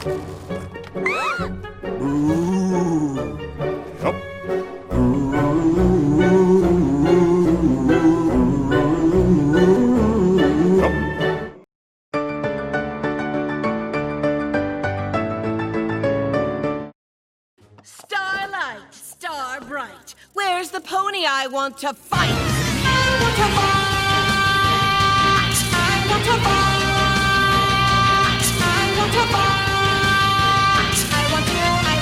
Starlight, star bright, where's the pony I want to fight? I want to fight! I want to fight! I want to fight! I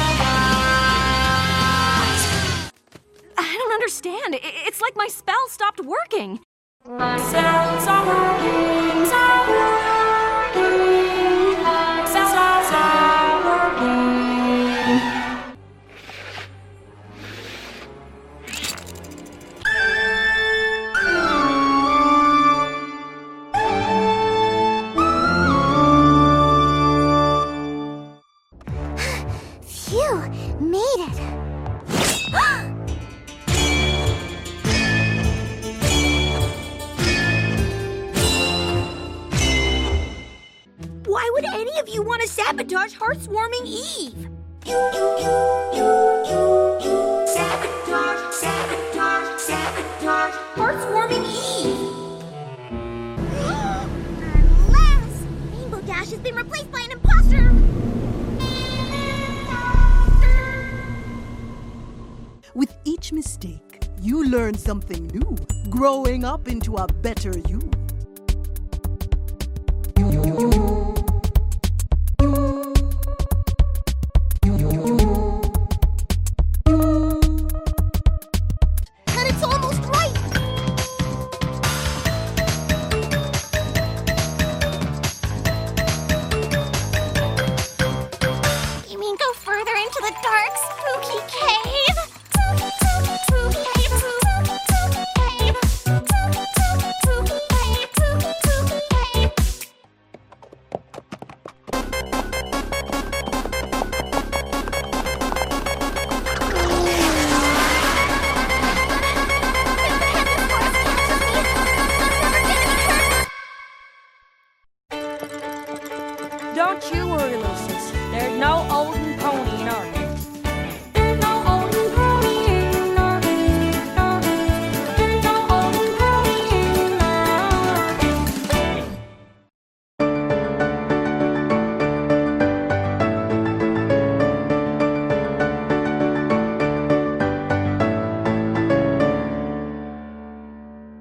want to fight! I don't understand. It's like my spell stopped working. My spells are working, are working. My spells are working. Phew, made it. Why would any of you want to sabotage Heartswarming Eve? Sabotage, sabotage, sabotage Heartswarming Eve! Alas! Rainbow Dash has been replaced by an imposter! With each mistake, you learn something new, growing up into a better you. And it's almost right! You mean go further into the dark, spooky cave? Spooky cave, spooky cave, spooky cave, spooky cave. Don't you worry, little sis. There's no olden pony in our